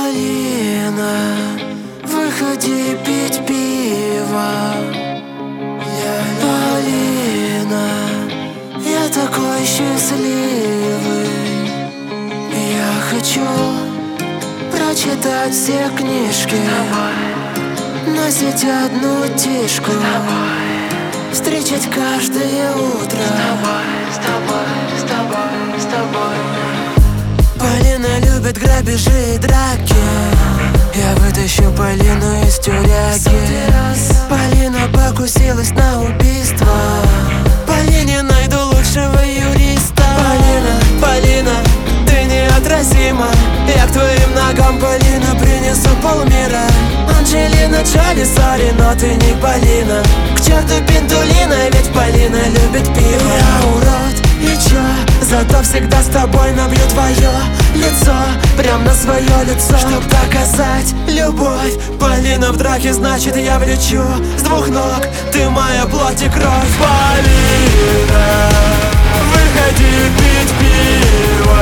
Полина, выходи пить пиво. Полина, я такой счастливый. Я хочу прочитать все книжки, носить одну тишку, встречать каждое утро с тобой. Полина любит грабежи и драки. Я вытащу Полину из тюряги. Полина покусилась на убийство. Полине найду лучшего юриста. Полина, ты неотразима. Я к твоим ногам, Полина, принесу полмира. Анджелина Джоли, сори, но ты не Полина. К черту Пинтулина, ведь Полина любит пиво. Я урод, и чё? Зато всегда с тобой набью твое лицо, прям на свое лицо, чтоб доказать любовь. Полина в драке, значит я влечу с двух ног. Ты моя плоть и кровь. Полина, выходи пить пиво.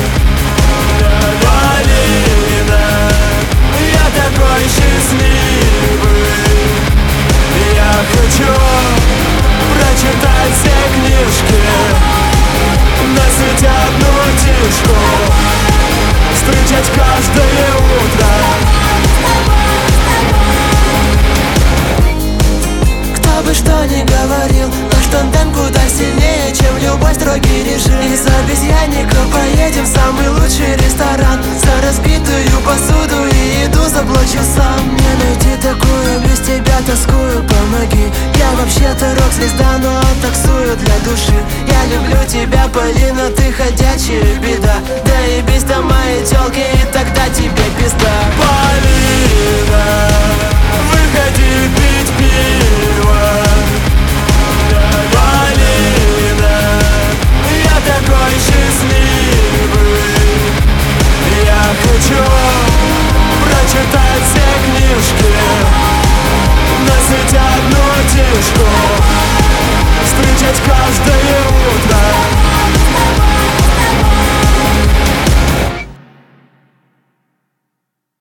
Полина, я такой счастливый. Я хочу прочитать все книжки, носить одну тишку, встречать каждое утро. Кто бы что ни говорил, наш тандем куда сильнее, чем любой строгий режим. Из обезьянника поедем в самый лучший ресторан. За разбитую посуду и еду заплачу сам. Мне найти такую, без тебя тоскую, помоги. Я вообще-то рок-звезда, но таксую для души. Я люблю тебя, Полина, ты ходячая